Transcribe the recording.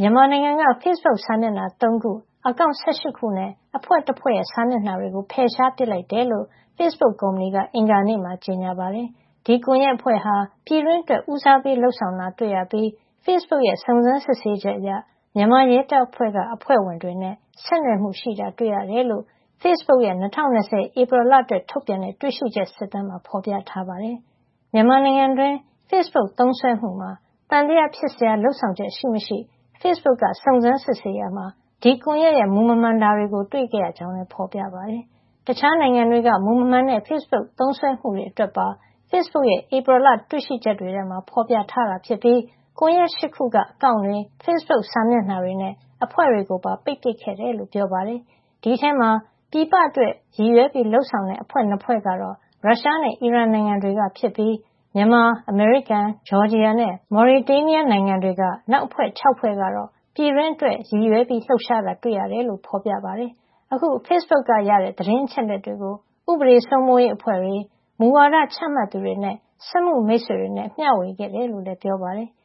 မြန်မာနိုင်ငံက Facebook စာမျက်နှာ 3 ခု၊ အကောင့် 18 ခုနဲ့ အဖွဲ့တဖွဲ့ရဲ့ စာမျက်နှာတွေကို ဖယ်ရှားပစ်လိုက်တယ်လို့ Facebook ကုမ္ပဏီက အင်္ဂါနေ့မှာ ကြေညာပါတယ်။ ဒီကွန်ရက်အဖွဲ့ဟာ ပြည်တွင်းအတွက် ဦးစားပေးလုပ်ဆောင်တာ တွေ့ရပြီး Facebook ရဲ့ စုံစမ်းစစ်ဆေးချက်အရ မြန်မာရဲတပ်ဖွဲ့က အဖွဲ့ဝင်တွေနဲ့ ဆက်နွယ်မှုရှိတာ တွေ့ရတယ်လို့ Facebook ရဲ့ ၂၀၂၀ ဧပြီလအတွက် ထုတ်ပြန်တဲ့ တွေ့ရှိချက်စစ်တမ်းမှာ ဖော်ပြထားပါတယ်။ မြန်မာနိုင်ငံတွင်း Facebook သုံးစွဲမှုမှာ သံသယဖြစ်စရာ လုပ်ဆောင်ချက်ရှိမရှိ Facebook က စုံစမ်းစစ်ဆေးရာမှာ ဒီကွန်ရက်ရဲ့ မူမမှန်တာတွေကို တွေ့ခဲ့ရကြောင်းလည်း ဖော်ပြပါတယ်။ တခြားနိုင်ငံတွေက မူမမှန်တဲ့ Facebook သုံးစွဲမှုတွေအတွက်ပါ Facebook ရဲ့ ဧပြီလ တွေ့ရှိချက်တွေထဲမှာ ဖော်ပြထားတာဖြစ်ပြီး ကွန်ရက် 8 ခုက အကောင့်တွေ၊ Facebook စာမျက်နှာတွေနဲ့ အဖွဲ့တွေကိုပါ ပိတ်ပစ်ခဲ့တယ်လို့ ပြောပါတယ်။ ဒီအထဲမှာ ပြည်ပအတွက် ရည်ရွယ်လုပ်ဆောင်တဲ့ အဖွဲ့ 2 ဖွဲ့ကတော့ ရုရှားနဲ့ အီရန်နိုင်ငံတွေကဖြစ်ပြီး မြန်မာ၊ အမေရိကန်၊ ဂျော်ဂျီယာနဲ့ မော်ရီတေးနီးယား နိုင်ငံတွေက နောက်အဖွဲ့ 6 ဖွဲ့ကတော့ ပြည်တွင်းအတွက် ရည်ရွယ်လှုပ်ရှားတာ တွေ့ရတယ်လို့ ဖော်ပြပါတယ်။ အခု Facebook ကရတဲ့ သတင်းအချက်အလက်တွေကို ဥပဒေစိုးမိုးရေးအဖွဲ့တွေ၊ မူဝါဒချမှတ်သူတွေနဲ့ စက်မှုမိတ်ဆွေတွေနဲ့ မျှဝေခဲ့တယ်လို့လည်း ပြောပါတယ်